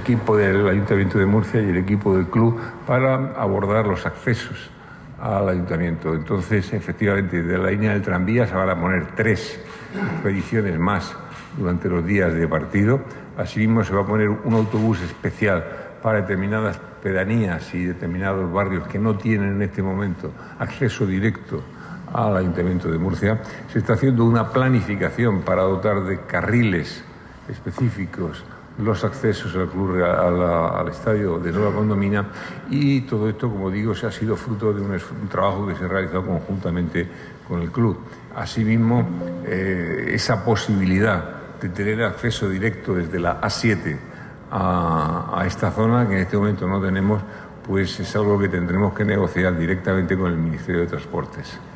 equipo del Ayuntamiento de Murcia y el equipo del club para abordar los accesos al ayuntamiento. Entonces, efectivamente, de la línea del tranvía se van a poner 3 expediciones más durante los días de partido. Asimismo, se va a poner un autobús especial para determinadas pedanías y determinados barrios que no tienen en este momento acceso directo al Ayuntamiento de Murcia. Se está haciendo una planificación para dotar de carriles específicos los accesos al club, al estadio de Nueva Condomina, y todo esto, como digo, se ha sido fruto de un trabajo que se ha realizado conjuntamente con el club. Asimismo, esa posibilidad de tener acceso directo desde la A7 a esta zona, que en este momento no tenemos, pues es algo que tendremos que negociar directamente con el Ministerio de Transportes.